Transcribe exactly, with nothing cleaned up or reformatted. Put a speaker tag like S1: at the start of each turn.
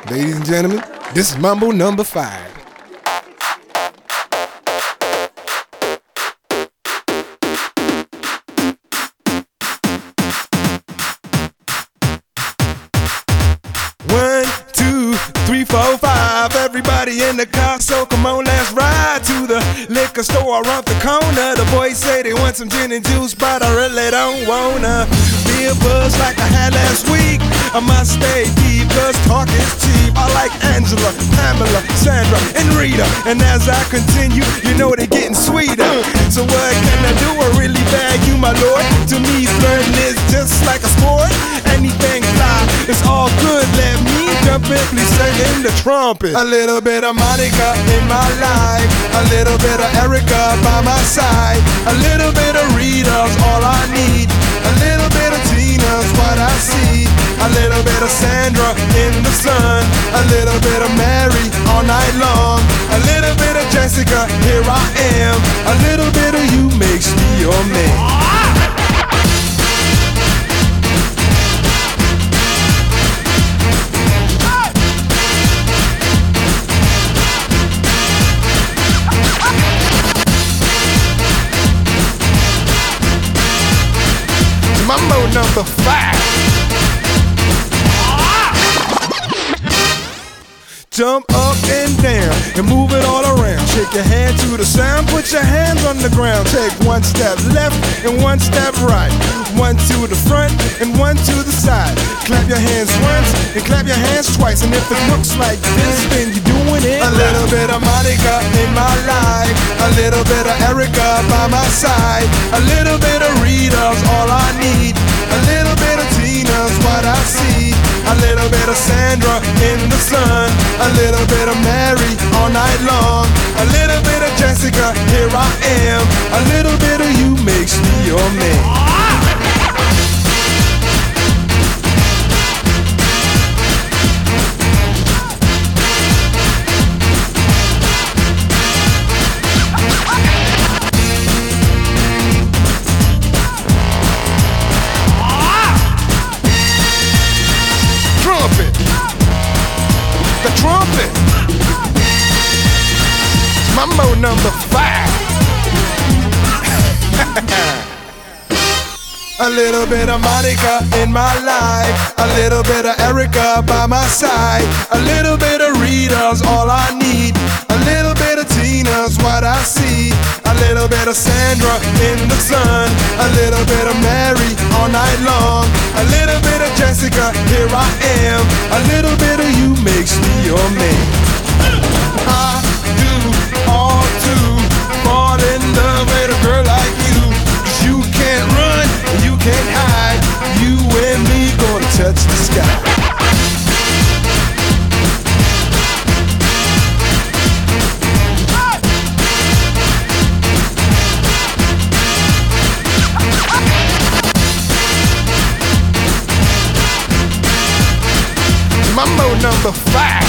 S1: Ladies and gentlemen, this is Mambo number five. One, two, three, four, five. Everybody in the car, so come on, let's ride to the liquor store around the corner. The boys say they want some gin and juice, but I really don't wanna be a buzz like I had last week. I must stay deep, cause talk is cheap. I like Angela, Pamela, Sandra, and Rita. And as I continue, you know they're getting sweeter. So what can I do? I really bag you, my lord. To me, flirting is just like a sport. Anything fly, it's all good. Let me jump in, please sing the trumpet. A little bit of Monica in my life, a little bit of Erica by my side, a little bit of Rita's all I need, a little bit of Tina's what I see, a little bit of Sandra in the sun, a little bit of Mary all night long, a little bit of Jessica, here I am, a little bit of you makes me your man. Mambo number five. Jump up and down and move it all around. Shake your hand to the sound, put your hands on the ground. Take one step left and one step right. One to the front and one to the side. Clap your hands once and clap your hands twice. And if it looks like this, then you're doing it. A little bit of Monica in my life, a little bit of Erica by my side, a little bit of Rita's all I need, a little bit of Tina's what I see, a little bit of Sandra in the sun, a little bit of Mary all night long, a little bit of Jessica, here I am, a little bit of you makes me your man. The trumpet. Mambo number five. A little bit of Monica in my life, a little bit of Erica by my side, a little bit of Rita's all I need, a little bit of Tina's what I see, a little bit of Sandra in the sun, a little bit of Mary all night long, a little bit of Jessica, here I am, a little bit of you makes me your man. I do all to fall in love with a girl like you, 'cause you can't run, you can't hide, you and me gonna touch the sky. Mambo number five.